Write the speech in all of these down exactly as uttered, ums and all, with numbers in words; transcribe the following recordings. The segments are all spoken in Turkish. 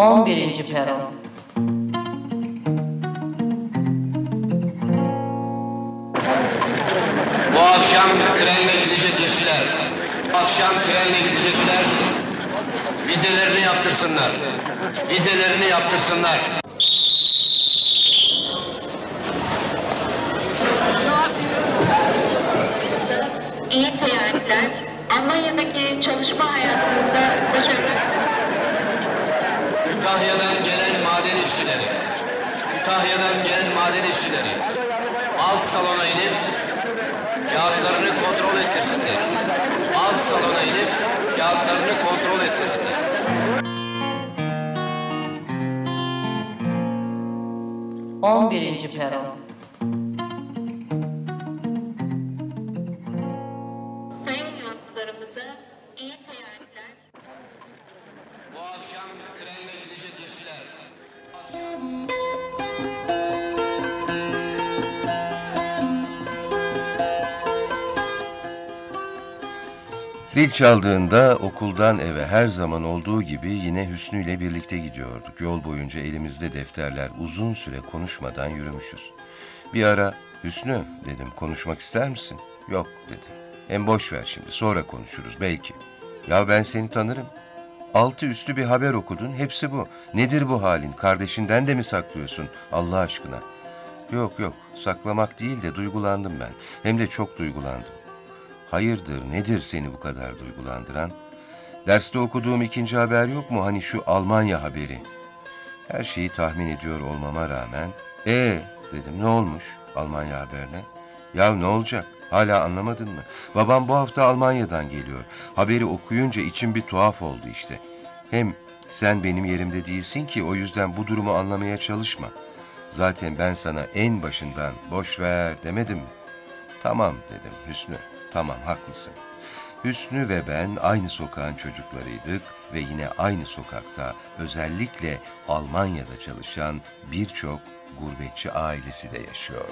on birinci Peron. Bu akşam trenle gidecek işçiler, bu akşam trenle gidecekler, vizelerini yaptırsınlar, vizelerini yaptırsınlar. İyi seyahatler, Almanya'daki çalışma hayatında başarılar. Kütahya'dan gelen maden işçileri, Kütahya'dan gelen maden işçileri, alt salona inip kağıtlarını kontrol ettirsinler. Alt salona inip kağıtlarını kontrol ettirsinler. on birinci Peron. Sayın yolcularımıza iyi seyahatler. Bu akşam trenle gidecek işçiler. Zil çaldığında okuldan eve her zaman olduğu gibi yine Hüsnü ile birlikte gidiyorduk. Yol boyunca elimizde defterler, uzun süre konuşmadan yürümüşüz. Bir ara Hüsnü dedim, konuşmak ister misin? Yok dedi. Hem boş ver şimdi, sonra konuşuruz belki. Ya ben seni tanırım. Altı üstü bir haber okudun, hepsi bu. Nedir bu halin? Kardeşinden de mi saklıyorsun Allah aşkına? Yok yok, saklamak değil de duygulandım ben. Hem de çok duygulandım. Hayırdır, nedir seni bu kadar duygulandıran? Derste okuduğum ikinci haber yok mu? Hani şu Almanya haberi. Her şeyi tahmin ediyor olmama rağmen, ee dedim, ne olmuş Almanya haberine? Ya ne olacak? Hala anlamadın mı? Babam bu hafta Almanya'dan geliyor. Haberi okuyunca içim bir tuhaf oldu işte. Hem sen benim yerimde değilsin ki, o yüzden bu durumu anlamaya çalışma. Zaten ben sana en başından boş ver demedim mi? Tamam dedim Hüsnü. Tamam, haklısın. Hüsnü ve ben aynı sokağın çocuklarıydık ve yine aynı sokakta özellikle Almanya'da çalışan birçok gurbetçi ailesi de yaşıyordu.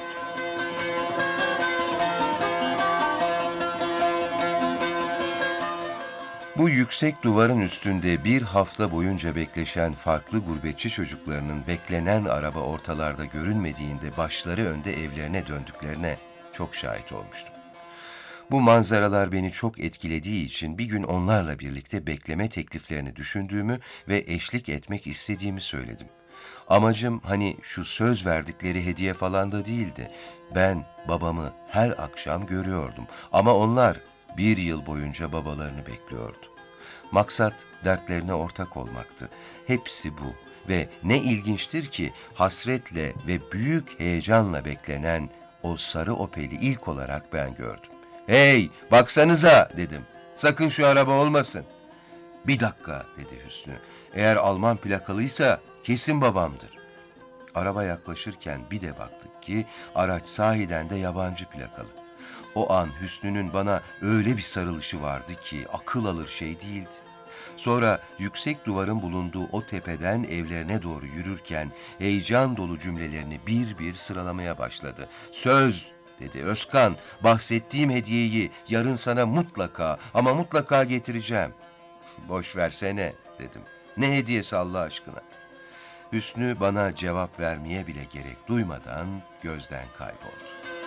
Bu yüksek duvarın üstünde bir hafta boyunca bekleşen farklı gurbetçi çocuklarının beklenen araba ortalarda görünmediğinde başları önde evlerine döndüklerine çok şahit olmuştum. Bu manzaralar beni çok etkilediği için bir gün onlarla birlikte bekleme tekliflerini düşündüğümü ve eşlik etmek istediğimi söyledim. Amacım hani şu söz verdikleri hediye falan da değildi. Ben babamı her akşam görüyordum ama onlar bir yıl boyunca babalarını bekliyordu. Maksat dertlerine ortak olmaktı. Hepsi bu ve ne ilginçtir ki hasretle ve büyük heyecanla beklenen o sarı Opel'i ilk olarak ben gördüm. Hey, baksanıza dedim. Sakın şu araba olmasın. Bir dakika dedi Hüsnü. Eğer Alman plakalıysa kesin babamdır. Araba yaklaşırken bir de baktık ki araç sahiden de yabancı plakalı. O an Hüsnü'nün bana öyle bir sarılışı vardı ki akıl alır şey değildi. Sonra yüksek duvarın bulunduğu o tepeden evlerine doğru yürürken heyecan dolu cümlelerini bir bir sıralamaya başladı. Söz dedi Özkan, bahsettiğim hediyeyi yarın sana mutlaka ama mutlaka getireceğim. Boş versene dedim. Ne hediyesi Allah aşkına? Hüsnü bana cevap vermeye bile gerek duymadan gözden kayboldu.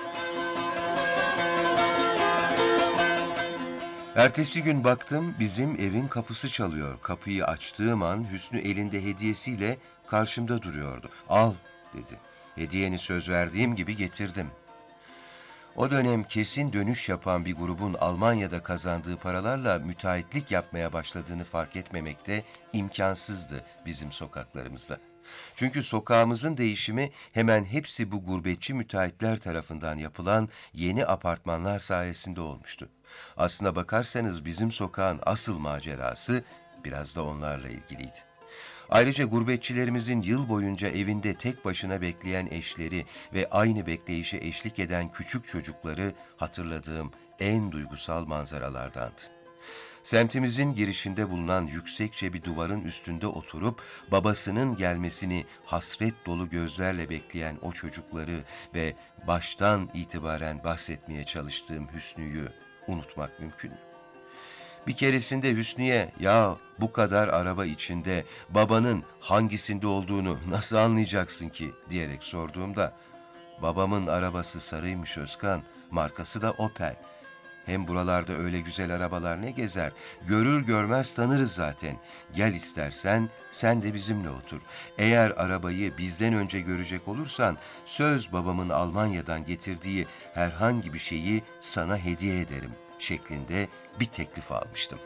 Ertesi gün baktım bizim evin kapısı çalıyor. Kapıyı açtığım an Hüsnü elinde hediyesiyle karşımda duruyordu. Al dedi. Hediyeni söz verdiğim gibi getirdim. O dönem kesin dönüş yapan bir grubun Almanya'da kazandığı paralarla müteahhitlik yapmaya başladığını fark etmemek de imkansızdı bizim sokaklarımızda. Çünkü sokağımızın değişimi hemen hepsi bu gurbetçi müteahhitler tarafından yapılan yeni apartmanlar sayesinde olmuştu. Aslına bakarsanız bizim sokağın asıl macerası biraz da onlarla ilgiliydi. Ayrıca gurbetçilerimizin yıl boyunca evinde tek başına bekleyen eşleri ve aynı bekleyişe eşlik eden küçük çocukları hatırladığım en duygusal manzaralardandı. Semtimizin girişinde bulunan yüksekçe bir duvarın üstünde oturup babasının gelmesini hasret dolu gözlerle bekleyen o çocukları ve baştan itibaren bahsetmeye çalıştığım Hüsnü'yü unutmak mümkün mü? Bir keresinde Hüsnü'ye ya bu kadar araba içinde babanın hangisinde olduğunu nasıl anlayacaksın ki diyerek sorduğumda babamın arabası sarıymış Özkan, markası da Opel. Hem buralarda öyle güzel arabalar ne gezer, görür görmez tanırız zaten. Gel istersen sen de bizimle otur. Eğer arabayı bizden önce görecek olursan söz babamın Almanya'dan getirdiği herhangi bir şeyi sana hediye ederim şeklinde bir teklif almıştım.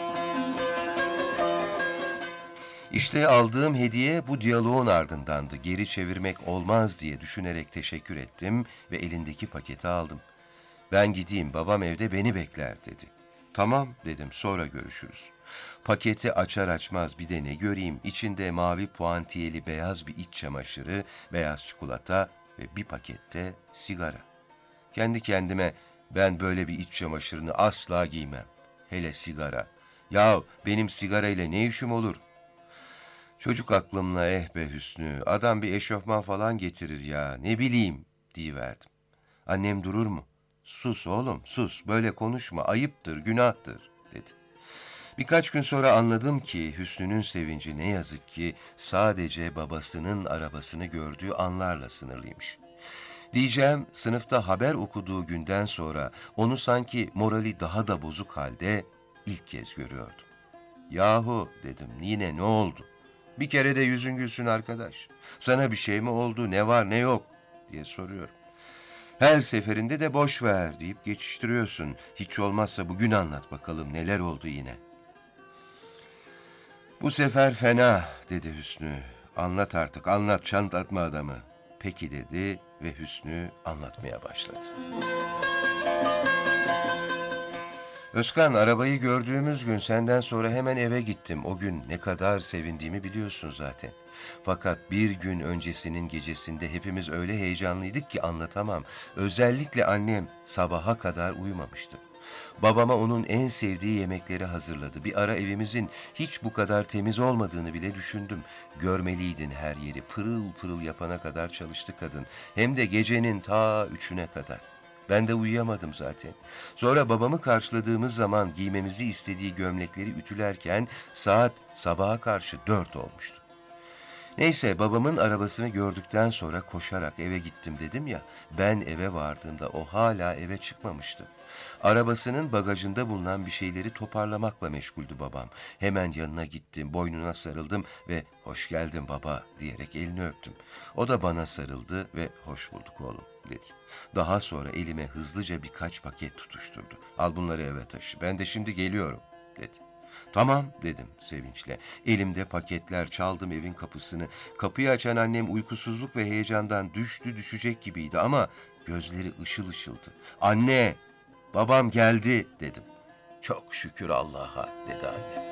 İşte aldığım hediye bu diyaloğun ardındandı. Geri çevirmek olmaz diye düşünerek teşekkür ettim ve elindeki paketi aldım. Ben gideyim, babam evde beni bekler dedi. Tamam dedim, sonra görüşürüz. Paketi açar açmaz bir de ne göreyim, içinde mavi puantiyeli beyaz bir iç çamaşırı, beyaz çikolata ve bir pakette sigara. Kendi kendime ben böyle bir iç çamaşırını asla giymem. Hele sigara. Yahu benim sigarayla ne işim olur? Çocuk aklımla eh be Hüsnü, adam bir eşofman falan getirir ya, ne bileyim diyiverdim. Annem durur mu? Sus oğlum, sus, böyle konuşma, ayıptır, günahtır dedi. Birkaç gün sonra anladım ki Hüsnü'nün sevinci ne yazık ki sadece babasının arabasını gördüğü anlarla sınırlıymış. Diyeceğim, sınıfta haber okuduğu günden sonra onu sanki morali daha da bozuk halde ilk kez görüyordum. Yahu dedim, yine ne oldu? Bir kere de yüzün gülsün arkadaş. Sana bir şey mi oldu, ne var ne yok diye soruyorum. Her seferinde de boş ver deyip geçiştiriyorsun. Hiç olmazsa bugün anlat bakalım neler oldu yine. Bu sefer fena dedi Hüsnü. Anlat artık, anlat, çatlatma adamı. Peki dedi ve Hüsnü anlatmaya başladı. Özkan, arabayı gördüğümüz gün senden sonra hemen eve gittim. O gün ne kadar sevindiğimi biliyorsun zaten. Fakat bir gün öncesinin gecesinde hepimiz öyle heyecanlıydık ki anlatamam. Özellikle annem sabaha kadar uyumamıştı. Babama onun en sevdiği yemekleri hazırladı. Bir ara evimizin hiç bu kadar temiz olmadığını bile düşündüm. Görmeliydin her yeri, pırıl pırıl yapana kadar çalıştı kadın. Hem de gecenin ta üçüne kadar. Ben de uyuyamadım zaten. Sonra babamı karşıladığımız zaman giymemizi istediği gömlekleri ütülerken saat sabaha karşı dört olmuştu. Neyse, babamın arabasını gördükten sonra koşarak eve gittim dedim ya, ben eve vardığımda o hala eve çıkmamıştı. Arabasının bagajında bulunan bir şeyleri toparlamakla meşguldü babam. Hemen yanına gittim, boynuna sarıldım ve hoş geldin baba diyerek elini öptüm. O da bana sarıldı ve hoş bulduk oğlum dedi. Daha sonra elime hızlıca birkaç paket tutuşturdu. Al bunları eve taşı, ben de şimdi geliyorum dedi. Tamam dedim sevinçle. Elimde paketler, çaldım evin kapısını. Kapıyı açan annem uykusuzluk ve heyecandan düştü düşecek gibiydi ama gözleri ışıl ışıldı. Anne, babam geldi dedim. Çok şükür Allah'a dedi annem.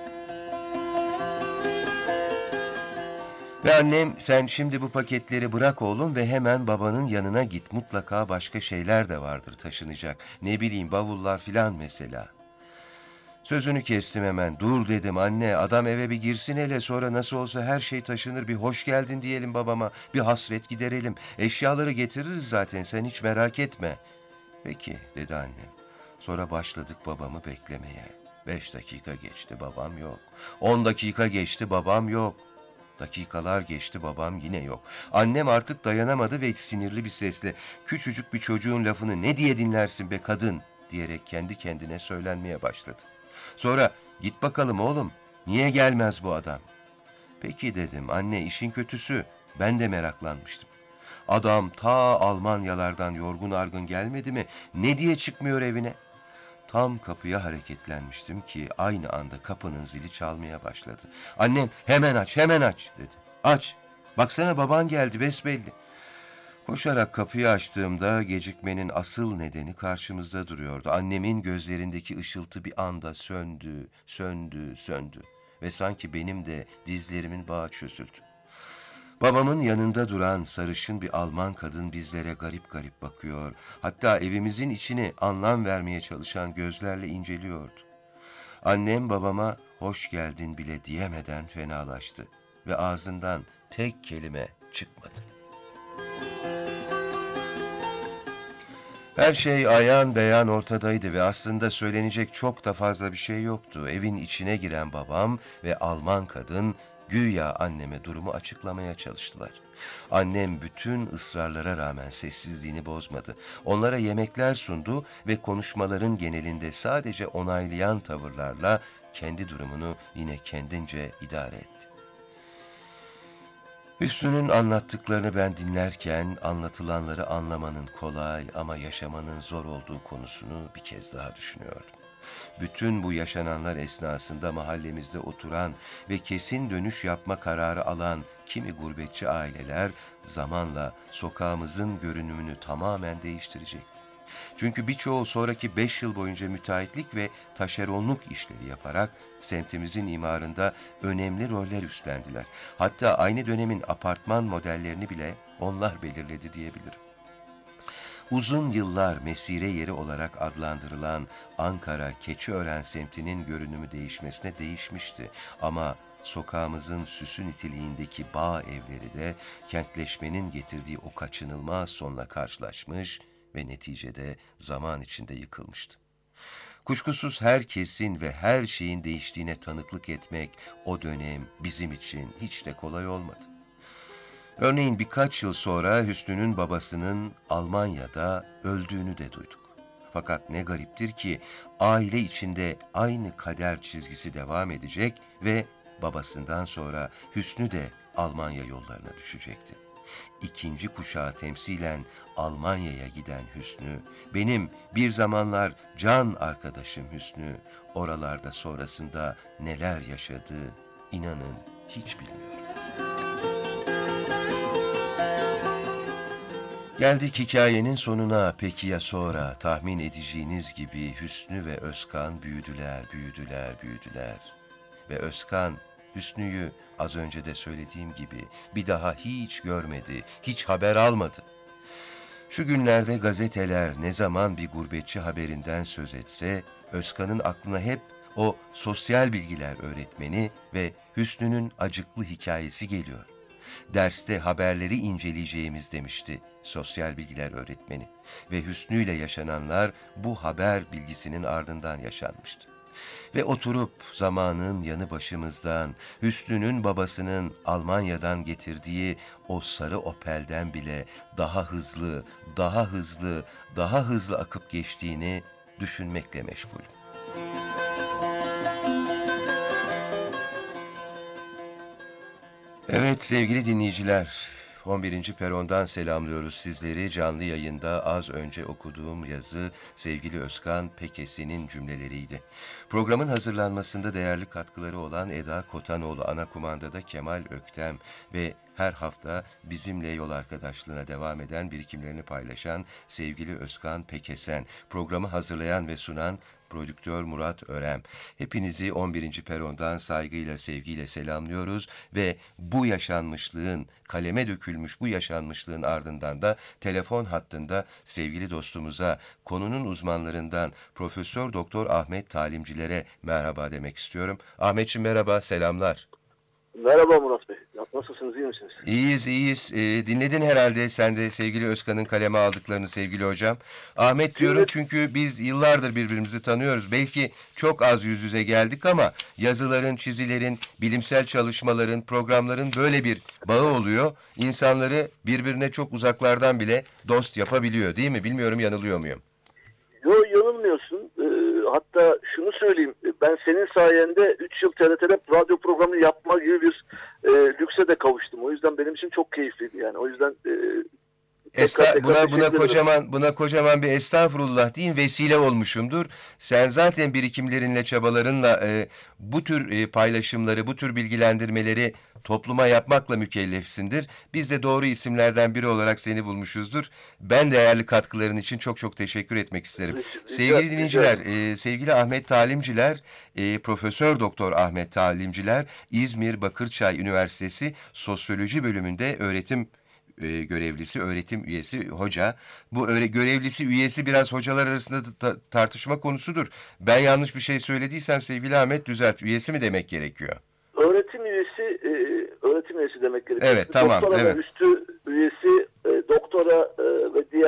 Ve annem, sen şimdi bu paketleri bırak oğlum ve hemen babanın yanına git. Mutlaka başka şeyler de vardır taşınacak. Ne bileyim, bavullar filan mesela. Sözünü kestim hemen. Dur dedim anne, adam eve bir girsin hele, sonra nasıl olsa her şey taşınır. Bir hoş geldin diyelim babama, bir hasret giderelim. Eşyaları getiririz zaten, sen hiç merak etme. Peki dedi annem. Sonra başladık babamı beklemeye. Beş dakika geçti, babam yok. On dakika geçti, babam yok. Dakikalar geçti, babam yine yok. Annem artık dayanamadı ve sinirli bir sesle küçücük bir çocuğun lafını ne diye dinlersin be kadın diyerek kendi kendine söylenmeye başladı. Sonra git bakalım oğlum, niye gelmez bu adam? Peki dedim anne, işin kötüsü ben de meraklanmıştım. Adam ta Almanyalardan yorgun argın gelmedi mi? Ne diye çıkmıyor evine? Tam kapıya hareketlenmiştim ki aynı anda kapının zili çalmaya başladı. Annem hemen aç, hemen aç dedi. Aç, baksana baban geldi besbelli. Koşarak kapıyı açtığımda gecikmenin asıl nedeni karşımızda duruyordu. Annemin gözlerindeki ışıltı bir anda söndü, söndü, söndü. Ve sanki benim de dizlerimin bağı çözüldü. Babamın yanında duran sarışın bir Alman kadın bizlere garip garip bakıyor. Hatta evimizin içini anlam vermeye çalışan gözlerle inceliyordu. Annem babama hoş geldin bile diyemeden fenalaştı ve ağzından tek kelime çıkmadı. Her şey ayan beyan ortadaydı ve aslında söylenecek çok da fazla bir şey yoktu. Evin içine giren babam ve Alman kadın güya anneme durumu açıklamaya çalıştılar. Annem bütün ısrarlara rağmen sessizliğini bozmadı. Onlara yemekler sundu ve konuşmaların genelinde sadece onaylayan tavırlarla kendi durumunu yine kendince idare etti. Hüsnü'nün anlattıklarını ben dinlerken anlatılanları anlamanın kolay ama yaşamanın zor olduğu konusunu bir kez daha düşünüyordum. Bütün bu yaşananlar esnasında mahallemizde oturan ve kesin dönüş yapma kararı alan kimi gurbetçi aileler zamanla sokağımızın görünümünü tamamen değiştirecek. Çünkü birçoğu sonraki beş yıl boyunca müteahhitlik ve taşeronluk işleri yaparak semtimizin imarında önemli roller üstlendiler. Hatta aynı dönemin apartman modellerini bile onlar belirledi diyebilirim. Uzun yıllar mesire yeri olarak adlandırılan Ankara Keçiören semtinin görünümü değişmesine değişmişti. Ama sokağımızın süsü niteliğindeki bağ evleri de kentleşmenin getirdiği o kaçınılmaz sonla karşılaşmış ve neticede zaman içinde yıkılmıştı. Kuşkusuz herkesin ve her şeyin değiştiğine tanıklık etmek o dönem bizim için hiç de kolay olmadı. Örneğin birkaç yıl sonra Hüsnü'nün babasının Almanya'da öldüğünü de duyduk. Fakat ne gariptir ki aile içinde aynı kader çizgisi devam edecek ve babasından sonra Hüsnü de Almanya yollarına düşecekti. İkinci kuşağı temsilen Almanya'ya giden Hüsnü, benim bir zamanlar can arkadaşım Hüsnü, oralarda sonrasında neler yaşadı, inanın hiç bilmiyorum. Geldik hikayenin sonuna. Peki ya sonra? Tahmin edeceğiniz gibi Hüsnü ve Özkan büyüdüler, büyüdüler, büyüdüler. Ve Özkan, Hüsnü'yü az önce de söylediğim gibi bir daha hiç görmedi, hiç haber almadı. Şu günlerde gazeteler ne zaman bir gurbetçi haberinden söz etse, Özkan'ın aklına hep o sosyal bilgiler öğretmeni ve Hüsnü'nün acıklı hikayesi geliyor. Derste haberleri inceleyeceğimiz demişti sosyal bilgiler öğretmeni ve Hüsnü ile yaşananlar bu haber bilgisinin ardından yaşanmıştı. Ve oturup zamanın yanı başımızdan Hüsnü'nün babasının Almanya'dan getirdiği o sarı Opel'den bile daha hızlı, daha hızlı, daha hızlı akıp geçtiğini düşünmekle meşgulüm. Evet sevgili dinleyiciler, on birinci perondan selamlıyoruz sizleri. Canlı yayında az önce okuduğum yazı sevgili Özkan Pekesi'nin cümleleriydi. Programın hazırlanmasında değerli katkıları olan Eda Kotanoğlu, ana kumandada Kemal Öktem ve her hafta bizimle yol arkadaşlığına devam eden birikimlerini paylaşan sevgili Özkan Pekesen, programı hazırlayan ve sunan prodüktör Murat Örem. Hepinizi on birinci perondan saygıyla, sevgiyle selamlıyoruz ve bu yaşanmışlığın, kaleme dökülmüş bu yaşanmışlığın ardından da telefon hattında sevgili dostumuza, konunun uzmanlarından Profesör Doktor Ahmet Talimcilere merhaba demek istiyorum. Ahmetciğim merhaba, selamlar. Merhaba Murat Bey. Nasılsınız, iyi misiniz? İyiyiz, iyiyiz. Ee, dinledin herhalde sen de sevgili Özkan'ın kaleme aldıklarını sevgili hocam. Ahmet diyorum evet. Çünkü biz yıllardır birbirimizi tanıyoruz. Belki çok az yüz yüze geldik ama yazıların, çizilerin, bilimsel çalışmaların, programların böyle bir bağı oluyor. İnsanları birbirine çok uzaklardan bile dost yapabiliyor değil mi? Bilmiyorum yanılıyor muyum? Yok yanılmıyorsun. Ee, hatta şunu söyleyeyim. Ben senin sayende üç yıl T R T'de radyo programı yapma gibi bir e, lükse de kavuştum. O yüzden benim için çok keyifliydi yani. O yüzden e, Esta, tekrar, tekrar buna buna kocaman buna kocaman bir estağfurullah deyin, vesile olmuşumdur. Sen zaten birikimlerinle, çabalarınla e, bu tür e, paylaşımları, bu tür bilgilendirmeleri topluma yapmakla mükellefsindir. Biz de doğru isimlerden biri olarak seni bulmuşuzdur. Ben değerli katkıların için çok çok teşekkür etmek isterim. Rica, sevgili rica, dinleyiciler, rica. E, sevgili Ahmet Talimciler, e, Profesör Doktor Ahmet Talimciler, İzmir Bakırçay Üniversitesi Sosyoloji bölümünde öğretim E, görevlisi, öğretim üyesi, hoca. Bu öyle görevlisi, üyesi biraz hocalar arasında ta- tartışma konusudur. Ben yanlış bir şey söylediysem sevgili Ahmet düzelt. Üyesi mi demek gerekiyor? Öğretim üyesi, e, öğretim üyesi demek gerekiyor. Evet, tamam. Doktora evet. ve üstü üyesi, e, doktora e, ve diğer kısım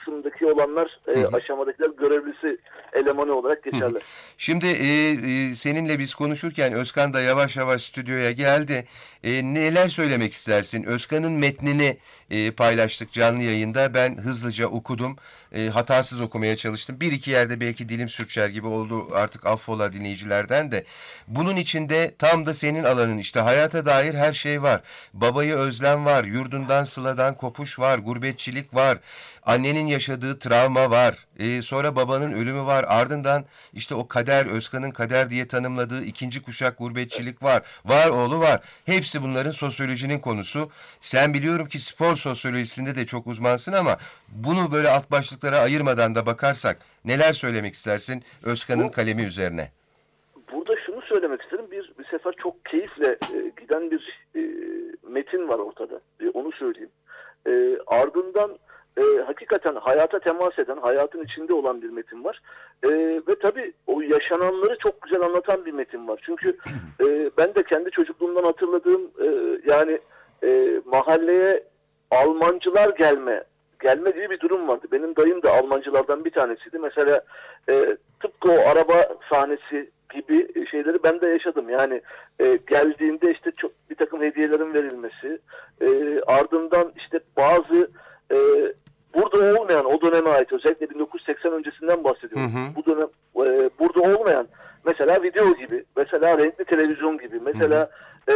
kısımdaki olanlar, e, aşamadakiler görevlisi elemanı olarak geçerler. Şimdi e, e, seninle biz konuşurken Özkan da yavaş yavaş stüdyoya geldi. E, neler söylemek istersin? Özkan'ın metnini e, paylaştık canlı yayında. Ben hızlıca okudum. E, hatasız okumaya çalıştım. Bir iki yerde belki dilim sürçer gibi oldu. Artık affola dinleyicilerden de. Bunun içinde tam da senin alanın, işte hayata dair her şey var. Babayı özlem var. Yurdundan sıladan kopuş var. Gurbetçilik var. Annenin yaşadığı travma var. E, sonra babanın ölümü var. Ardından işte o kader, Özkan'ın kader diye tanımladığı ikinci kuşak gurbetçilik var. Var oğlu var. Hepsi bunların sosyolojinin konusu. Sen biliyorum ki spor sosyolojisinde de çok uzmansın ama bunu böyle alt başlıklara ayırmadan da bakarsak neler söylemek istersin Özkan'ın kalemi üzerine? Burada şunu söylemek isterim. Bir, bir sefer çok keyifle e, giden bir e, metin var ortada. E, onu söyleyeyim. E, ardından e, hakikaten hayata temas eden, hayatın içinde olan bir metin var. E, ve tabii o yaşananları çok güzel anlatan bir metin var. Çünkü e, ben de kendi çocukluğumdan hatırladığım e, yani e, mahalleye Almancılar gelme gelme gibi bir durum vardı. Benim dayım da Almancılardan bir tanesiydi. Mesela e, tıpkı o araba sahnesi gibi şeyleri ben de yaşadım. Yani e, geldiğinde işte çok, bir takım hediyelerin verilmesi, e, ardından işte bazı e, burada olmayan, o döneme ait, özellikle bin dokuz yüz seksen öncesinden bahsediyorum. Hı hı. Bu dönem e, burada olmayan mesela video gibi, mesela renkli televizyon gibi, mesela e,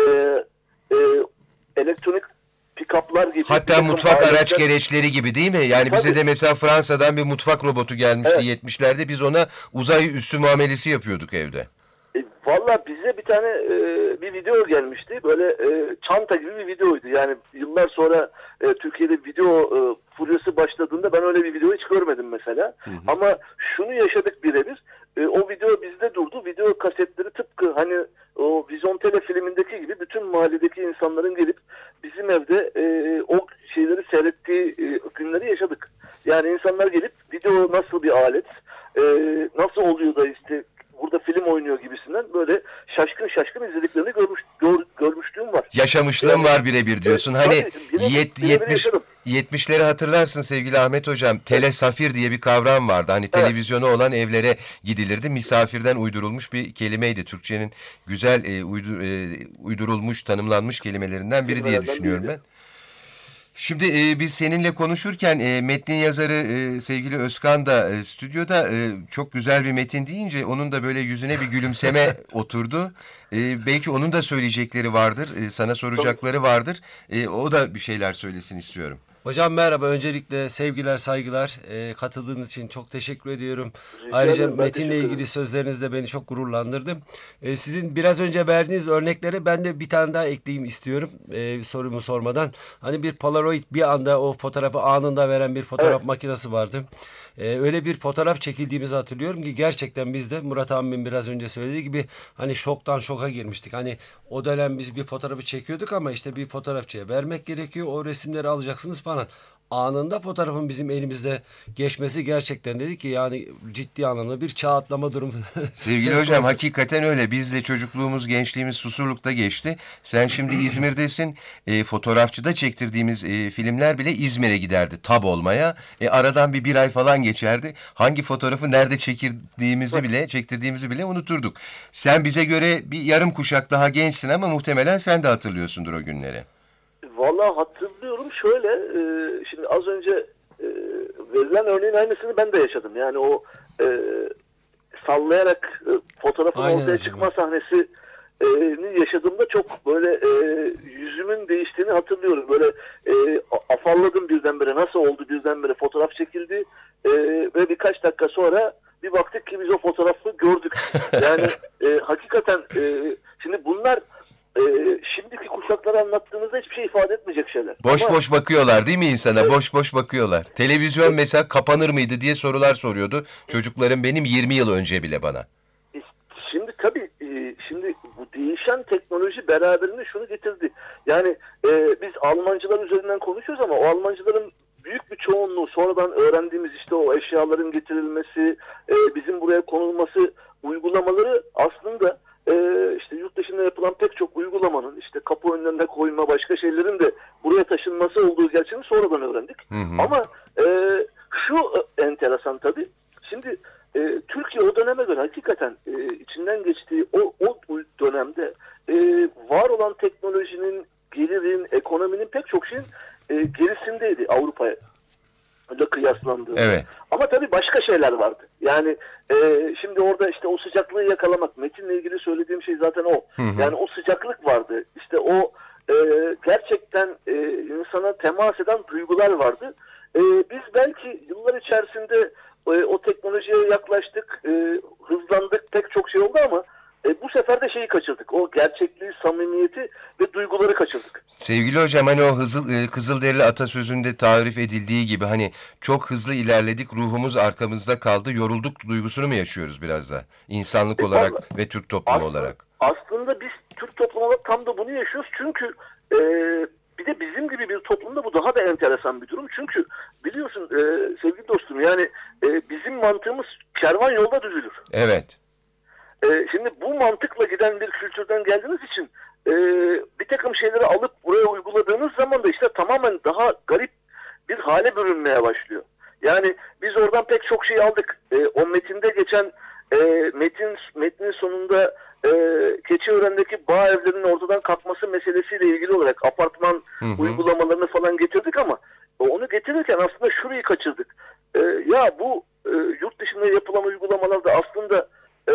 e, elektronik pick-up'lar gibi. Hatta mutfak aletler, araç gereçleri gibi değil mi? Yani tabii, bize de mesela Fransa'dan bir mutfak robotu gelmişti, evet, yetmişlerde. Biz ona uzay üssü muamelesi yapıyorduk evde. E, Valla bize bir tane e, bir video gelmişti. Böyle e, çanta gibi bir videoydu. Yani yıllar sonra e, Türkiye'de video e, furyası başladığında ben öyle bir video hiç görmedim mesela. Hı hı. Ama şunu yaşadık birebir. E, o video bizde durdu. Video kasetleri tıpkı hani o Vizontele filmindeki gibi bütün mahalledeki insanların gelip bizim evde e, o şeyleri seyrettiği e, günleri yaşadık. Yani insanlar gelip video nasıl bir alet, e, nasıl oluyor da işte burada film oynuyor gibisinden böyle şaşkın şaşkın izlediklerini görmüş, gör, görmüşlüğüm var. Yaşamışlığım yani, var birebir diyorsun. Evet, hani tabii, yet, yetmiş, yetmişleri hatırlarsın sevgili Ahmet Hocam. Telesafir diye bir kavram vardı. Hani evet, televizyonu olan evlere gidilirdi. Misafirden uydurulmuş bir kelimeydi. Türkçenin güzel e, uydur, e, uydurulmuş, tanımlanmış kelimelerinden biri diye düşünüyorum ben. Şimdi e, biz seninle konuşurken e, metnin yazarı e, sevgili Özkan da e, stüdyoda e, çok güzel bir metin deyince onun da böyle yüzüne bir gülümseme oturdu. E, belki onun da söyleyecekleri vardır, e, sana soracakları vardır. E, o da bir şeyler söylesin istiyorum. Hocam merhaba. Öncelikle sevgiler, saygılar. E, katıldığınız için çok teşekkür ediyorum. Rica Ayrıca ederim, metinle ilgili sözleriniz de beni çok gururlandırdı. E, sizin biraz önce verdiğiniz örneklere ben de bir tane daha ekleyeyim istiyorum. E, sorumu sormadan. Hani bir Polaroid bir anda o fotoğrafı anında veren bir fotoğraf evet, makinesi vardı. E, öyle bir fotoğraf çekildiğimizi hatırlıyorum ki gerçekten biz de Murat abimin biraz önce söylediği gibi hani şoktan şoka girmiştik. Hani o dönem biz bir fotoğrafı çekiyorduk ama işte bir fotoğrafçıya vermek gerekiyor. O resimleri alacaksınız falan. Anında fotoğrafın bizim elimizde geçmesi gerçekten dedik ki yani ciddi anlamda bir çağ atlama durumu. Sevgili hocam hakikaten öyle. Biz de çocukluğumuz, gençliğimiz Susurluk'ta geçti. Sen şimdi İzmir'desin. E, fotoğrafçıda çektirdiğimiz e, filmler bile İzmir'e giderdi tab olmaya. E, aradan bir bir ay falan geçerdi. Hangi fotoğrafı nerede çektirdiğimizi bile, çektirdiğimizi bile unuturduk. Sen bize göre bir yarım kuşak daha gençsin ama muhtemelen sen de hatırlıyorsundur o günleri. Vallahi hatırlıyorum. Şöyle, e, şimdi az önce e, verilen örneğin aynısını ben de yaşadım. Yani o e, sallayarak e, fotoğrafın Aynen ortaya çıkma sahnesini yaşadığımda çok böyle e, yüzümün değiştiğini hatırlıyorum. Böyle e, afalladım birdenbire. Nasıl oldu birdenbire fotoğraf çekildi e, ve birkaç dakika sonra bir baktık ki biz o fotoğrafı gördük. Yani e, hakikaten e, şimdi bunlar Ee, şimdiki kuşaklara anlattığınızda hiçbir şey ifade etmeyecek şeyler. Boş Ama, boş bakıyorlar değil mi insana? Evet. Boş boş bakıyorlar. Televizyon evet, mesela kapanır mıydı diye sorular soruyordu. Çocuklarım benim yirmi yıl önce bile bana. Şimdi tabii şimdi bu değişen teknoloji beraberinde şunu getirdi. Yani e, biz Almancılar üzerinden konuşuyoruz ama o Almancıların büyük bir çoğunluğu sonradan öğrendiğimiz işte o eşyaların getirilmesi, e, bizim buraya konulması uygulamaları aslında Ee, işte yurt dışında yapılan pek çok uygulamanın işte kapı önlerine koyma başka şeylerin de buraya taşınması olduğu gerçeğini sonradan öğrendik. Hı hı. Ama e, şu o, o dönemde e, var olan teknolojinin, gelirin, ekonominin pek çok şeyin e, gerisindeydi Avrupa'ya ile kıyaslandığında. Evet. Ama tabii başka şeyler vardı. Yani e, şimdi orada işte o sıcaklığı yakalamak, Metin'le ilgili söylediğim şey zaten o. Hı hı. Yani o sıcaklık vardı. İşte o e, gerçekten e, insana temas eden duygular vardı. E, biz belki yıllar içerisinde e, o teknolojiye yaklaştık, e, hızlandık, pek çok şey oldu ama E, bu sefer de şeyi kaçırdık. O gerçekliği, samimiyeti ve duyguları kaçırdık. Sevgili hocam, hani o hızıl, e, Kızılderili atasözünde tarif edildiği gibi hani çok hızlı ilerledik, ruhumuz arkamızda kaldı, yorulduk duygusunu mu yaşıyoruz biraz da? İnsanlık E, olarak vallahi, ve Türk toplumu aslında, olarak. Aslında biz Türk toplumu olarak tam da bunu yaşıyoruz. Çünkü e, bir de bizim gibi bir toplumda bu daha da enteresan bir durum. Çünkü biliyorsun e, sevgili dostum, yani e, bizim mantığımız kervan yolda düzülür. Evet. Ee, şimdi bu mantıkla giden bir kültürden geldiğiniz için e, bir takım şeyleri alıp buraya uyguladığınız zaman da işte tamamen daha garip bir hale bürünmeye başlıyor. Yani biz oradan pek çok şey aldık. E, o metinde geçen e, metin metnin sonunda e, Keçiören'deki bağ evlerinin ortadan kalkması meselesiyle ilgili olarak apartman hı hı. uygulamalarını falan getirdik ama onu getirirken aslında şurayı kaçırdık. E, ya bu e, yurt dışında yapılan uygulamalarda aslında E,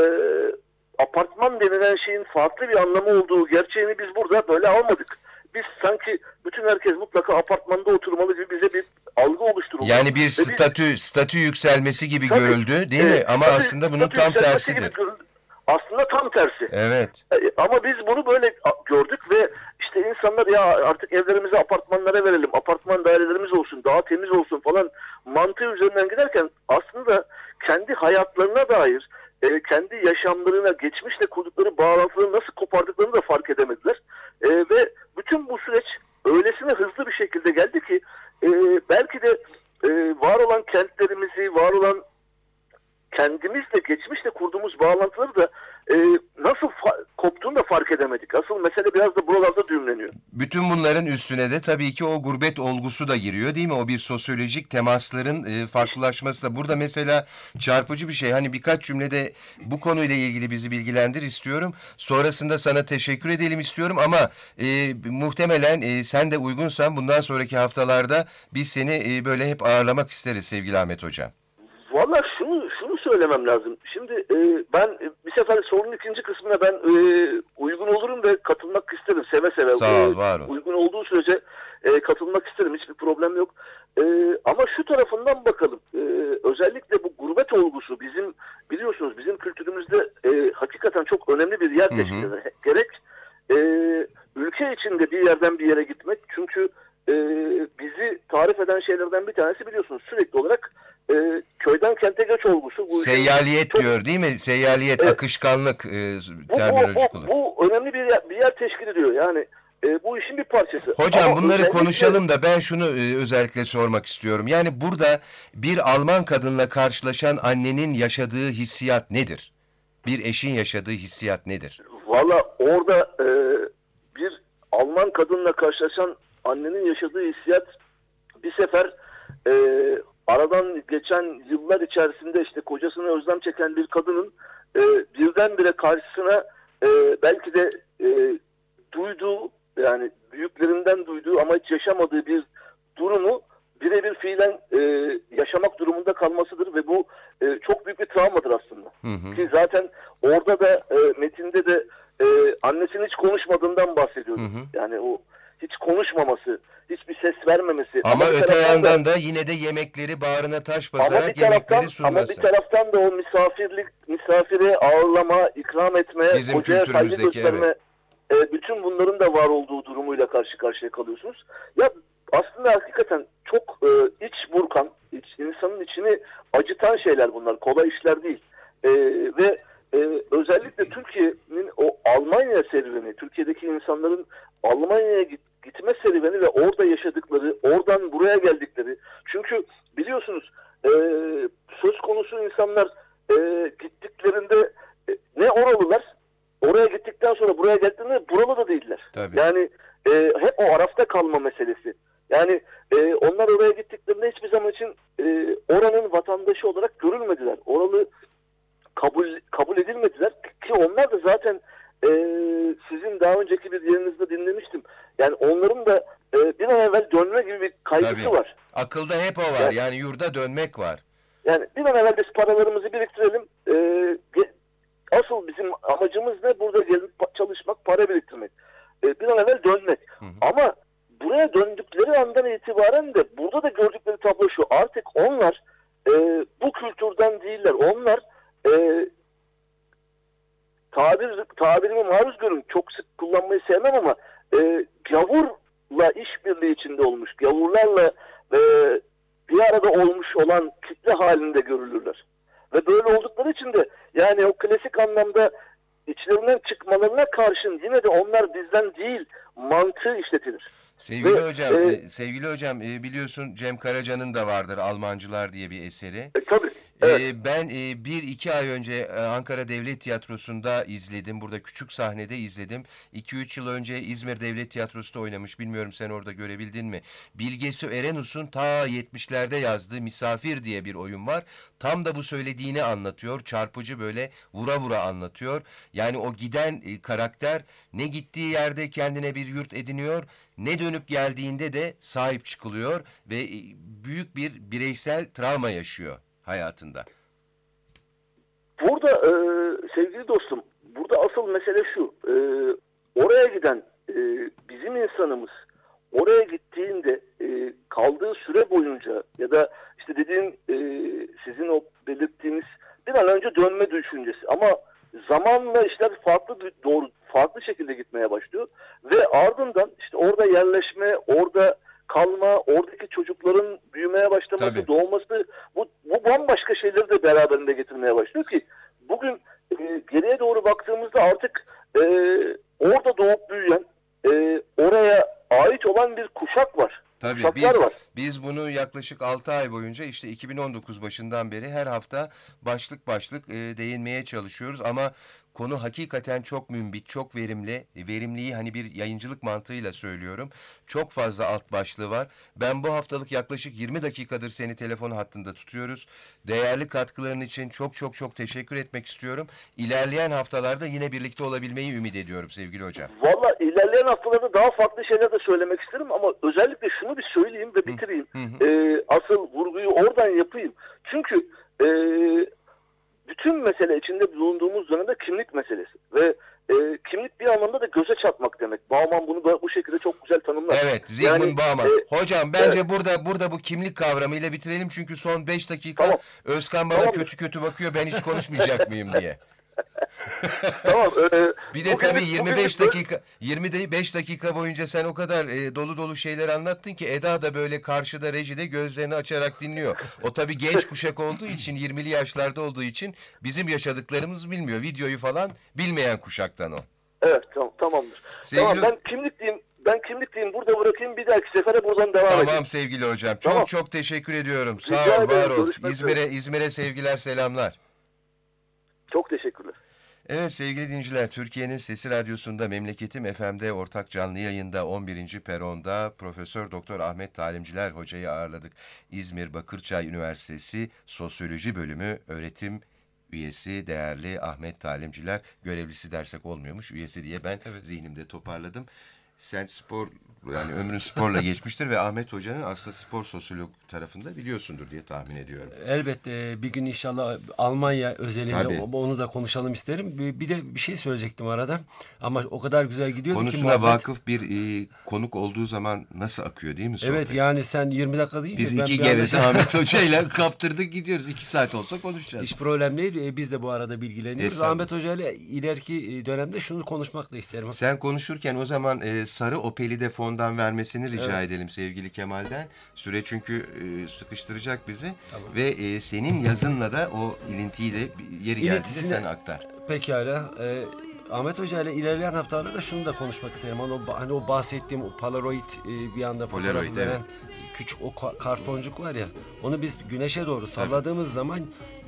apartman denilen şeyin farklı bir anlamı olduğu gerçeğini biz burada böyle almadık. Biz sanki bütün herkes mutlaka apartmanda oturmalı gibi bize bir algı oluşturuldu. Yani bir Ve biz, statü statü yükselmesi gibi tabii, görüldü değil mi? e, Ama tabii, aslında bunun statü tam yükselmesi gibi tersidir. görüldü. Aslında tam tersi. Evet. E, ama biz bunu böyle gördük ve işte insanlar ya artık evlerimizi apartmanlara verelim, apartman dairelerimiz olsun, daha temiz olsun falan mantığı üzerinden giderken aslında kendi hayatlarına dair, e, kendi yaşamlarına, geçmişle kurdukları bağlantıları nasıl kopardıklarını da fark edemediler. E, ve bütün bu süreç öylesine hızlı bir şekilde geldi ki e, belki de e, var olan kentlerimizi, var olan kendimizle, geçmişle kurduğumuz bağlantıları da e, nasıl fa- koptuğunu da fark edemedik. Asıl mesele biraz da buralarda düğümleniyor. Bütün bunların üstüne de tabii ki o gurbet olgusu da giriyor değil mi? O bir sosyolojik temasların e, farklılaşması da. Burada mesela çarpıcı bir şey. Hani birkaç cümlede bu konuyla ilgili bizi bilgilendir istiyorum. Sonrasında sana teşekkür edelim istiyorum ama e, muhtemelen e, sen de uygunsan bundan sonraki haftalarda biz seni e, böyle hep ağırlamak isteriz sevgili Ahmet Hocam. Valla şunu şunu söylemem lazım. Şimdi e, ben e, bir sefer sorunun ikinci kısmına ben e, uygun olurum ve katılmak isterim seve seve. Sağ ol, E, var ol. Uygun olduğu sürece e, katılmak isterim. Hiçbir problem yok. E, ama şu tarafından bakalım. E, özellikle bu gurbet olgusu bizim biliyorsunuz bizim kültürümüzde e, hakikaten çok önemli bir yer teşkil eder. Gerek e, ülke içinde bir yerden bir yere gitmek. Çünkü e, bizi tarif eden şeylerden bir tanesi biliyorsunuz sürekli olarak e, köyden kente göç olgusu. Bu Seyyaliyet çok, diyor değil mi? Seyyaliyet, evet. akışkanlık e, bu, terminolojik bu, olarak. bu, bu önemli bir yer, bir yer teşkil ediyor. Yani e, bu işin bir parçası. Hocam Ama bunları özellikle- konuşalım da ben şunu e, özellikle sormak istiyorum. Yani burada bir Alman kadınla karşılaşan annenin yaşadığı hissiyat nedir? Bir eşin yaşadığı hissiyat nedir? Valla orada e, bir Alman kadınla karşılaşan annenin yaşadığı hissiyat bir sefer e, aradan geçen yıllar içerisinde işte kocasını özlem çeken bir kadının e, birdenbire karşısına e, belki de e, duyduğu yani büyüklerinden duyduğu ama hiç yaşamadığı bir durumu birebir fiilen e, yaşamak durumunda kalmasıdır ve bu e, çok büyük bir travmadır aslında. Hı hı. Ki zaten orada da e, metinde de e, annesinin hiç konuşmadığından bahsediyordu. Hı hı. Yani o hiç konuşmaması, hiçbir ses vermemesi. Ama, bir öte taraftan yandan da yine de yemekleri bağrına taş ama basarak bir taraftan, yemekleri ama bir sunması. taraftan da o misafirlik, misafire ağırlama, ikram etme, Bizim kocaya saygı kültürümüzdeki, gösterme, e, bütün bunların da var olduğu durumuyla karşı karşıya kalıyorsunuz. Ya aslında hakikaten çok e, iç burkan, iç, insanın içini acıtan şeyler bunlar. Kolay işler değil. E, ve e, özellikle Türkiye'nin o Almanya serüveni, Türkiye'deki insanların Almanya'ya git, gitme serüveni ve orada yaşadıkları, oradan buraya geldikleri. Çünkü biliyorsunuz e, söz konusu insanlar e, gittiklerinde e, ne oralılar, oraya gittikten sonra buraya geldiklerinde buralı da değiller. Tabii. Yani e, hep o arafta kalma meselesi. Yani e, onlar oraya gittiklerinde hiçbir zaman için e, oranın vatandaşı olarak görülmediler. Oralı kabul kabul edilmediler ki onlar onlar da zaten e, sizin daha önceki bir yerinizde dinlemiştim. Yani onların da e, bir an evvel dönme gibi bir kaygısı Tabii. var. Akılda hep o var. Evet. Yani yurda dönmek var. Yani bir an evvel biz paralarımızı biriktirelim. E, ge- asıl bizim amacımız ne? Burada gelip pa- çalışmak, para biriktirmek. E, bir an evvel dönmek. Hı hı. Ama buraya döndükleri andan itibaren de burada da gördükleri tablo şu. Artık onlar e, bu kültürden değiller. Onlar e, tabir, tabirimi maruz görün. Çok sık kullanmayı sevmem ama e, gavurla işbirliği içinde olmuş. Gavurlarla e, bir arada olmuş olan kitle halinde görülürler. Ve böyle oldukları için de yani o klasik anlamda içlerinden çıkmalarına karşın yine de onlar bizden değil mantığı işletilir. Sevgili Ve, hocam, e, e, sevgili hocam e, biliyorsun Cem Karaca'nın da vardır Almancılar diye bir eseri. E, tabii. Evet. Ee, ben e, bir iki ay önce e, Ankara Devlet Tiyatrosu'nda izledim. Burada küçük sahnede izledim. iki üç yıl önce İzmir Devlet Tiyatrosu'da oynamış. Bilmiyorum sen orada görebildin mi? Bilgesu Erenus'un ta yetmişlerde yazdığı Misafir diye bir oyun var. Tam da bu söylediğini anlatıyor. Çarpıcı böyle vura vura anlatıyor. Yani o giden e, karakter ne gittiği yerde kendine bir yurt ediniyor, ne dönüp geldiğinde de sahip çıkılıyor ve e, büyük bir bireysel travma yaşıyor hayatında. Burada e, sevgili dostum, burada asıl mesele şu. E, oraya giden e, bizim insanımız oraya gittiğinde e, kaldığı süre boyunca ya da işte dediğim e, sizin o belirttiğiniz bir an önce dönme düşüncesi ama zamanla işler farklı doğru farklı şekilde gitmeye başlıyor ve ardından işte orada yerleşme, orada kalma, oradaki çocukların büyümeye başlaması, Tabii. doğması bu, bu bambaşka şeyleri de beraberinde getirmeye başlıyor ki bugün e, geriye doğru baktığımızda artık e, orada doğup büyüyen, e, oraya ait olan bir kuşak var. Tabii Kuşaklar biz, var. biz bunu yaklaşık altı ay boyunca işte iki bin on dokuz başından beri her hafta başlık başlık e, değinmeye çalışıyoruz ama konu hakikaten çok mümbit, çok verimli. Verimliği hani bir yayıncılık mantığıyla söylüyorum. Çok fazla alt başlığı var. Ben bu haftalık yaklaşık yirmi dakikadır seni telefon hattında tutuyoruz. Değerli katkıların için çok çok çok teşekkür etmek istiyorum. İlerleyen haftalarda yine birlikte olabilmeyi ümit ediyorum sevgili hocam. Valla ilerleyen haftalarda daha farklı şeyler de söylemek isterim ama özellikle şunu bir söyleyeyim ve bitireyim. Hı hı. Ee, asıl vurguyu oradan yapayım. Çünkü e, bütün mesele içinde bulunduğumuz dönemde kimlik meselesi ve e, kimlik bir anlamda da göze çarpmak demek. Bauman bunu da bu şekilde çok güzel tanımlar. Evet, Zygmunt Yani, Bauman. e, Hocam bence evet. burada burada bu kimlik kavramıyla bitirelim çünkü son beş dakika Tamam. Özkan bana Tamam. kötü kötü bakıyor ben hiç konuşmayacak mıyım diye. Tamam. E, Bir de bugün- tabii yirmi beş bugün- dakika yirmi beş dakika boyunca sen o kadar e, dolu dolu şeyler anlattın ki Eda da böyle karşıda rejide gözlerini açarak dinliyor. O tabii genç kuşak olduğu için yirmili yaşlarda olduğu için bizim yaşadıklarımızı bilmiyor. Videoyu falan bilmeyen kuşaktan o. Evet tamam, tamamdır. Sevgili- Tamam ben kimlik diyeyim. Ben kimlik diyeyim burada bırakayım bir dahaki sefere buradan devam edeyim. Tamam sevgili hocam. Çok Tamam. çok teşekkür ediyorum. Rica Sağ ol, ederim. var ol. Görüşmek İzmir'e üzere. İzmir'e sevgiler, selamlar. Çok teşekkürler. Evet sevgili dinleyiciler, Türkiye'nin Sesi Radyosu'nda Memleketim F M'de ortak canlı yayında on birinci peronda Profesör Doktor Ahmet Talimciler hocayı ağırladık. İzmir Bakırçay Üniversitesi Sosyoloji Bölümü öğretim üyesi değerli Ahmet Talimciler, görevlisi dersek olmuyormuş, üyesi diye ben Evet. zihnimde toparladım. Sen spor, yani ömrün sporla geçmiştir ve Ahmet Hoca'nın aslında spor sosyolog tarafında biliyorsundur diye tahmin ediyorum. Elbette bir gün inşallah Almanya özelinde Tabii. onu da konuşalım isterim. Bir, bir de bir şey söyleyecektim arada. Ama o kadar güzel gidiyordu ki Konusuna muhabbet. vakıf bir e, konuk olduğu zaman nasıl akıyor değil mi sohbet? Evet yani sen yirmi dakika deyince Biz ben iki bir anda- geveze Ahmet Hoca ile kaptırdık gidiyoruz. İki saat olsa konuşacağız. Hiç problem değil. E, Biz de bu arada bilgileniyoruz. Estağfurullah. Ahmet Hoca ile ileriki dönemde şunu konuşmak da isterim. Sen konuşurken o zaman e, sarı opeli de fondan vermesini rica edelim sevgili Kemal'den. Süre çünkü e, sıkıştıracak bizi. Ve e, senin yazınla da o ilintiyi de bir yeri geldiğinde İletisini- sen aktar. Pekala. E, Ahmet Hoca ile ilerleyen haftalarda şunu da konuşmak isterim. Hani o, hani o bahsettiğim o Polaroid e, bir anda Polaroid, fotoğrafı veren evet. küçük o ka- kartoncuk var ya. Onu biz güneşe doğru salladığımız zaman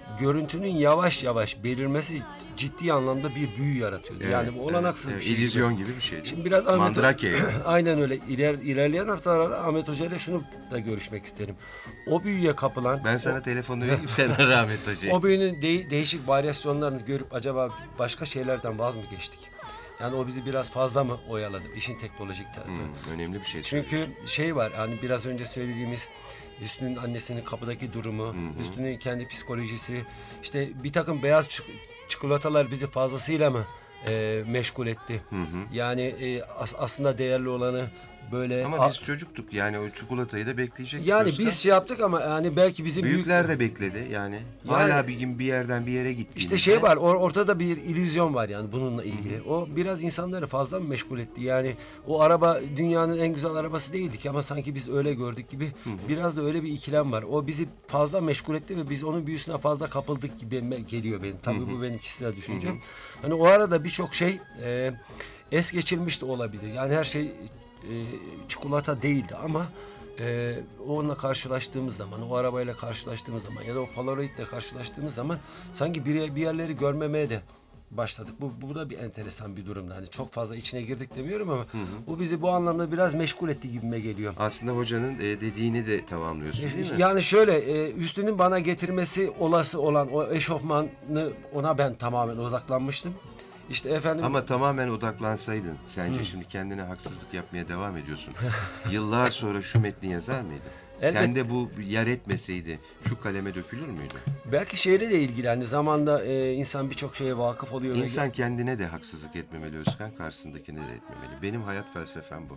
görüntünün yavaş yavaş belirmesi ciddi anlamda bir büyü yaratıyordu. Evet, yani bu olanaksız evet, bir şey. İllüzyon gibi bir şey. Şimdi biraz Ahmet Mandrake. aynen öyle. İler, ilerleyen haftalarda Ahmet Hoca ile şunu da görüşmek isterim. O büyüye kapılan... Ben sana telefonu vereyim, sen ara Ahmet Hoca'yı. O büyünün de- değişik varyasyonlarını görüp acaba başka şeylerden vaz mı geçtik? Yani o bizi biraz fazla mı oyaladı? İşin teknolojik tarafı. Hmm, önemli bir şey. Çünkü şey var, hani biraz önce söylediğimiz Hüsnü'nün annesinin kapıdaki durumu, Hüsnü'nün kendi psikolojisi, işte bir takım beyaz çik- çikolatalar bizi fazlasıyla mı e, meşgul etti? Yani e, as- aslında değerli olanı böyle... Ama A- biz çocuktuk yani o çikolatayı da bekleyecektik. yani Özkan. biz şey yaptık ama yani belki bizim Büyükler büyük... de bekledi yani. Yani- Hala bir gün bir yerden bir yere gittiğimizde. İşte şey var, or- ortada bir illüzyon var yani bununla ilgili. O biraz insanları fazla mı meşgul etti? Yani o araba dünyanın en güzel arabası değildi ki ama sanki biz öyle gördük gibi. Biraz da öyle bir ikilem var. O bizi fazla meşgul etti ve biz onun büyüsüne fazla kapıldık gibi me- geliyor benim. Tabii bu benim kişisel düşüncem. Hani o arada birçok şey e, es geçilmiş de olabilir. Yani her şey e, çikolata değildi ama e, onunla karşılaştığımız zaman, o arabayla karşılaştığımız zaman ya da o Polaroid'le karşılaştığımız zaman sanki bir, bir yerleri görmemeye de başladık. Bu, bu da bir enteresan bir durumda. Hani çok fazla içine girdik demiyorum ama bu bizi bu anlamda biraz meşgul etti gibime geliyor. Aslında hocanın e, dediğini de tamamlıyorsun değil mi? Yani şöyle, e, Üstünün bana getirmesi olası olan o eşofmanı, ona ben tamamen odaklanmıştım. İşte efendim... Ama tamamen odaklansaydın, sence şimdi kendine haksızlık yapmaya devam ediyorsun. Yıllar sonra şu metni yazar mıydın? Elbet- Sende bu yer etmeseydi şu kaleme dökülür müydü? Belki şeyle de ilgili, hani zamanda e, insan birçok şeye vakıf oluyor. ve- İnsan kendine de haksızlık etmemeli Özkan, karşısındakine de etmemeli. Benim hayat felsefem bu.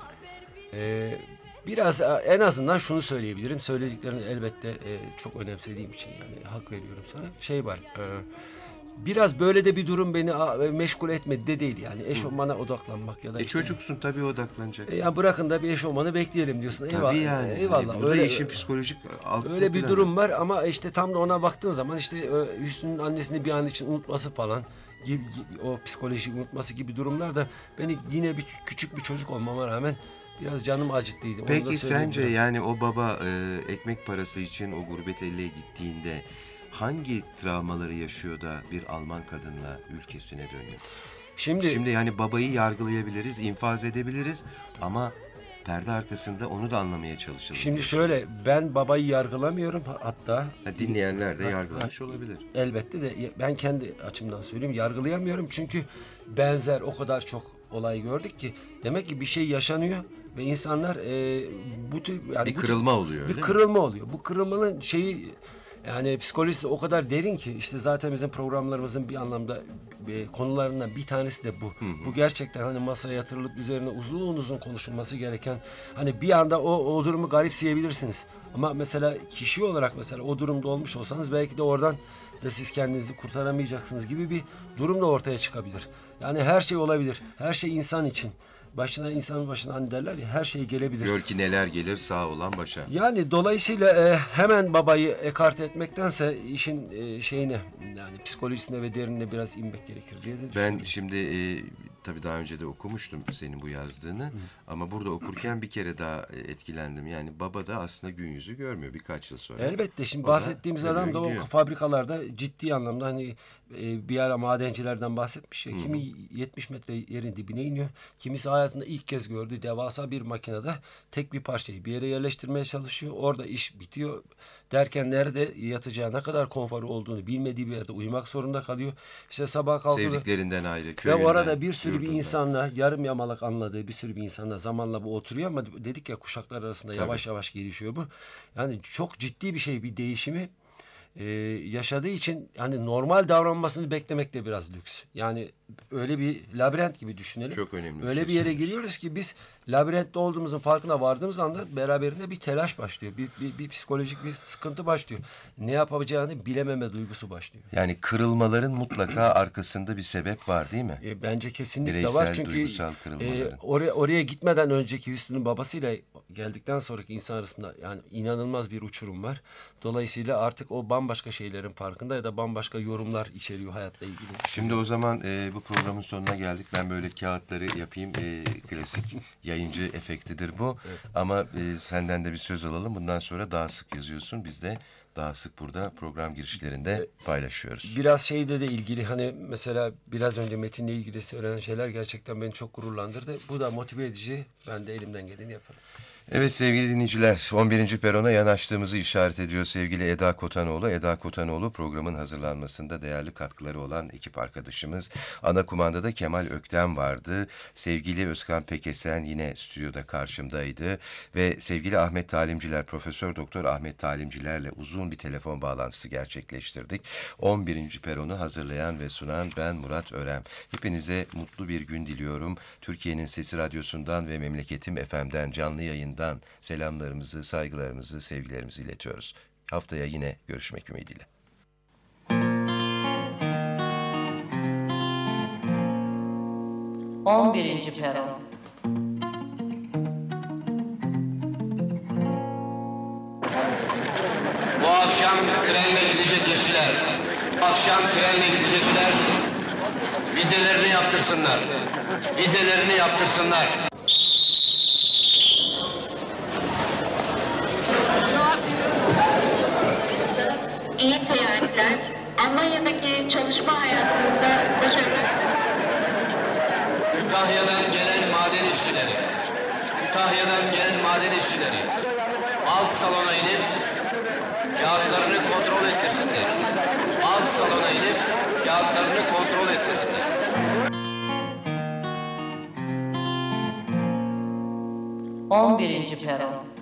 Ee, biraz e, en azından şunu söyleyebilirim. Söylediklerini elbette e, çok önemsediğim için yani hak veriyorum sana. Şey var. e, biraz böyle de bir durum beni a, meşgul etmedi de değil yani. Eşofmana odaklanmak ya da E işte, çocuksun tabii odaklanacaksın. e, ya bırakın da bir eşofmanı bekleyelim diyorsun. Eyvallah. Tabii yani. Eyvallah. Burada öyle, işin psikolojik alt öyle bir planı. durum var ama işte tam da ona baktığın zaman işte e, Hüsnü'nün annesini bir an için unutması falan gibi, gibi- o psikolojiyi unutması gibi durumlar da beni yine bir küçük bir çocuk olmama rağmen biraz canım acıttıydı. Onu da Peki söyleyeyim sence ya. yani o baba e, ekmek parası için o gurbet elle gittiğinde hangi travmaları yaşıyor da bir Alman kadınla ülkesine dönüyor? Şimdi, Şimdi yani babayı yargılayabiliriz, infaz edebiliriz ama perde arkasında onu da anlamaya çalışalım. şimdi şöyle, ben babayı yargılamıyorum hatta Ha, dinleyenler de yargılamış olabilir. elbette de ben kendi açımdan söyleyeyim, yargılayamıyorum çünkü benzer o kadar çok olay gördük ki demek ki bir şey yaşanıyor ve insanlar e, bu tür yani Bir bu tür- kırılma oluyor, bir öyle mi? kırılma oluyor. Bu kırılmanın şeyi yani psikolojisi o kadar derin ki işte zaten bizim programlarımızın bir anlamda e, konularından bir tanesi de bu. Bu gerçekten hani masaya yatırılıp üzerine uzun uzun konuşulması gereken, hani bir anda o, o durumu garipseyebilirsiniz. Ama mesela kişi olarak mesela o durumda olmuş olsanız belki de oradan da siz kendinizi kurtaramayacaksınız gibi bir durum da ortaya çıkabilir. Yani her şey olabilir. Her şey insan için. Başına, insanın başına hani derler ya, her şey gelebilir. Gör ki neler gelir sağ olan başa. Yani dolayısıyla e, hemen babayı ekarte etmektense işin e, şeyine yani psikolojisine ve derinine biraz inmek gerekir diye de Ben düşünüyorum. şimdi e, tabii daha önce de okumuştum senin bu yazdığını ama burada okurken bir kere daha e, etkilendim. Yani baba da aslında gün yüzü görmüyor birkaç yıl sonra. Elbette şimdi O da bahsettiğimiz ölüyor adam da o gidiyor. fabrikalarda ciddi anlamda hani e, bir ara madencilerden bahsetmiş ya. Kimi yetmiş metre yerin dibine iniyor. Kimisi hayatında ilk kez gördüğü devasa bir makinede tek bir parçayı bir yere yerleştirmeye çalışıyor. Orada iş bitiyor derken nerede yatacağı, ne kadar konforu olduğunu bilmediği bir yerde uyumak zorunda kalıyor. İşte sabah kalkıyor. Sevdiklerinden ayrı, Ve köyünden, orada bir sürü bir yurdundan. insanla, yarım yamalak anladığı bir sürü bir insanla zamanla bu oturuyor ama dedik ya kuşaklar arasında Tabii. yavaş yavaş gelişiyor bu. Yani çok ciddi bir şey, bir değişimi e, yaşadığı için hani normal davranmasını beklemek de biraz lüks. Yani öyle bir labirent gibi düşünelim. Çok önemli bir Öyle şey bir yere söylüyorsun. giriyoruz ki biz labirentte olduğumuzun farkına vardığımız anda beraberinde bir telaş başlıyor. Bir, bir, bir psikolojik bir sıkıntı başlıyor. Ne yapacağını bilememe duygusu başlıyor. Yani kırılmaların mutlaka arkasında bir sebep var değil mi? E, bence kesinlikle Bireysel, var çünkü duygusal e, kırılmaların. oraya oraya gitmeden önceki Hüsnü'nün babasıyla geldikten sonraki insan arasında yani inanılmaz bir uçurum var. Dolayısıyla artık o bambaşka şeylerin farkında ya da bambaşka yorumlar içeriyor hayatla ilgili. Şimdi o zaman e, bu programın sonuna geldik. Ben böyle kağıtları yapayım. E, klasik yayıncı efektidir bu. Ama e, senden de bir söz alalım. Bundan sonra daha sık yazıyorsun. Biz de daha sık burada program girişlerinde paylaşıyoruz. Biraz şeyde de ilgili, hani mesela biraz önce Metin'le ilgili söylenen şeyler gerçekten beni çok gururlandırdı. Bu da motive edici. Ben de elimden geleni yaparım. Evet sevgili dinleyiciler, on birinci perona yanaştığımızı işaret ediyor sevgili Eda Kotanoğlu. Eda Kotanoğlu programın hazırlanmasında değerli katkıları olan ekip arkadaşımız. Ana kumandada Kemal Öktem vardı. Sevgili Özkan Pekesen yine stüdyoda karşımdaydı. Ve sevgili Ahmet Talimciler, Profesör Doktor Ahmet Talimcilerle uzun bir telefon bağlantısı gerçekleştirdik. on birinci peronu hazırlayan ve sunan ben Murat Örem. Hepinize mutlu bir gün diliyorum. Türkiye'nin Sesi Radyosu'ndan ve Memleketim F M'den canlı yayın selamlarımızı, saygılarımızı, sevgilerimizi iletiyoruz. Haftaya yine görüşmek ümidiyle. on birinci peron. Bu akşam trenle gidecek işçiler, bu akşam trenle gidecekler, vizelerini yaptırsınlar, vizelerini yaptırsınlar. İyi seyahatler. Almanya'daki çalışma hayatında başarılar. Kütahya'dan gelen maden işçileri, Kütahya'dan gelen maden işçileri alt salona inip kağıtlarını kontrol ettirsinler. Alt salona inip kağıtlarını kontrol ettirsinler. on birinci peron.